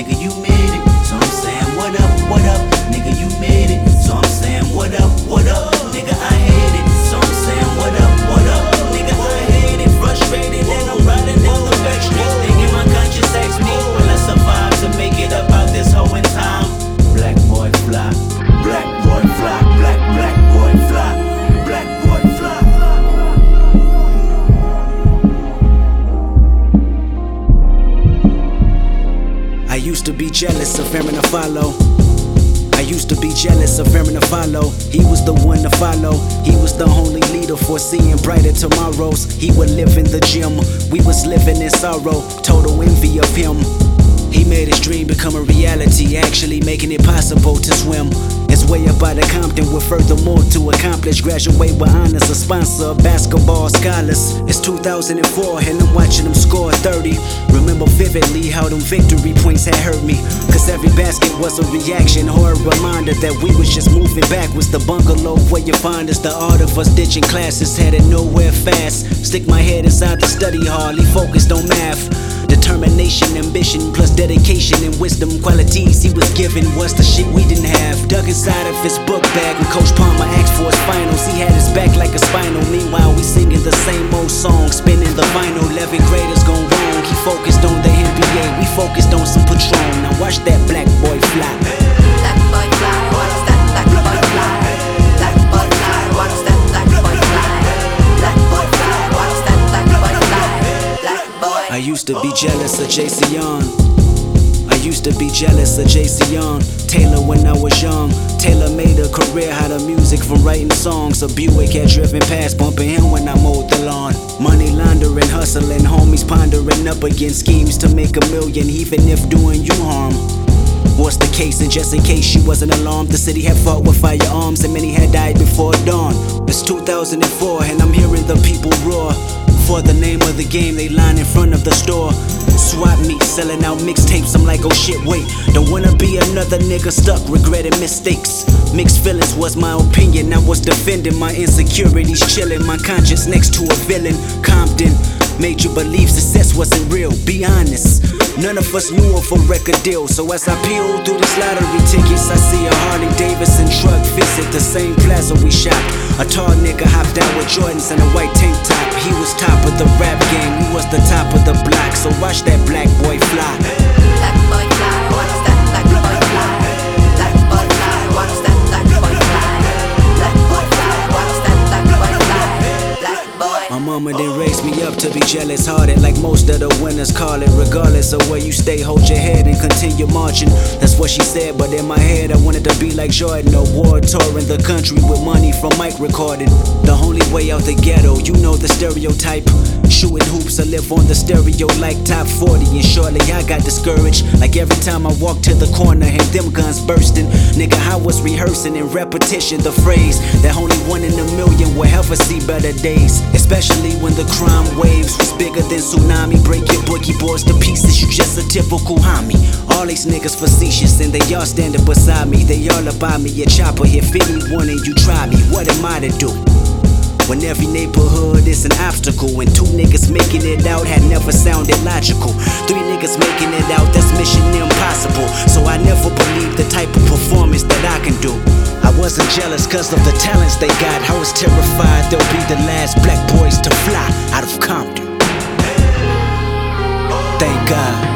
nigga, you made it. So I'm saying, what up, nigga, you made it. So I'm saying, what up, nigga, I hate it. So I'm saying, what up, nigga, I hate it. Frustrated and I'm riding down the back streets, thinking my conscience asks me, will I survive to make it up out this hoe in time? Black boy fly, black boy fly, black boy fly, black boy fly. I used to be jealous of Aaron to follow. I used to be jealous of Aaron to follow. He was the one to follow. He was the only leader foreseeing brighter tomorrows. He would live in the gym. We was living in sorrow. Total envy of him. He made his dream become a reality, actually making it possible to swim. It's way up out of Compton with furthermore to accomplish. Graduate with honors, a sponsor of basketball scholars. It's 2004 and I'm watching them score 30. Remember vividly how them victory points had hurt me. Cause every basket was a reaction or a reminder that we was just moving backwards. The bungalow where you find us, the art of us ditching classes, headed nowhere fast. Stick my head inside the study hall, he focused on math. Determination, ambition, plus dedication and wisdom. Qualities he was given was the shit we didn't have. Dug inside of his book bag and Coach Palmer asked for his finals. He had his back like a spinal. Meanwhile, we singing the same old song, spinning the vinyl. 11th graders gone wrong. He focused on the NBA, we focused on some Patron. Now watch that black boy fly. Black boy fly, watch that black boy fly. Black boy fly, watch that black boy fly. Black boy fly, watch that black boy fly. Black boy. I used to be jealous of JC Young. I used to be jealous of JC Young. Taylor when I was young. Taylor made a career out of music from writing songs. A Buick had driven past, bumping him when I mowed the lawn. Money laundering, hustling, homies pondering up against schemes to make $1 million, even if doing you harm. What's the case? And just in case you wasn't alarmed, the city had fought with firearms and many had died before dawn. It's 2004 and I'm hearing the people roar. For the name of the game, they line in front of the store. Swap meet, selling out mixtapes. I'm like, oh shit, wait. Don't wanna be another nigga stuck regretting mistakes. Mixed feelings was my opinion. I was defending my insecurities, chilling my conscience next to a villain. Compton made you believe success wasn't real. Be honest, none of us knew of a record deal. So as I peel through these lottery tickets, I see a Harley Davidson truck visit the same plaza we shopped. A tall nigga hopped out with Jordans and a white tank top. He was top of the rap game, we was the top of the block. So watch that black boy fly. Black boy fly, watch that black boy fly. Black boy fly, watch that black boy fly. Black boy fly, watch that black boy fly. Black boy. My mama didn't raise me up to be jealous hearted like most of the winners call it. Regardless of where you stay, hold your head and continue marching. That's what she said, but in my head I wanted to be like Jordan. Award touring the country with money from mic recording. The only way out the ghetto, you know the stereotype. Shooting hoops, I live on the stereo like top 40. And shortly I got discouraged, like every time I walked to the corner and them guns bursting. Nigga, I was rehearsing in repetition the phrase that only 1 in a million will ever see better days. Especially when the crime waves was bigger than tsunami. Break your boogie boards to pieces, you just a typical homie. All these niggas facetious and they all standing beside me. They all about me, a chopper here, 51 and you try me. What am I to do? When every neighborhood is an obstacle, and 2 niggas making it out had never sounded logical. 3 niggas making it out, that's mission impossible. So I never believed the type of performance that I can do. I wasn't jealous cause of the talents they got. I was terrified they'll be the last black boys to fly out of Compton. Thank God.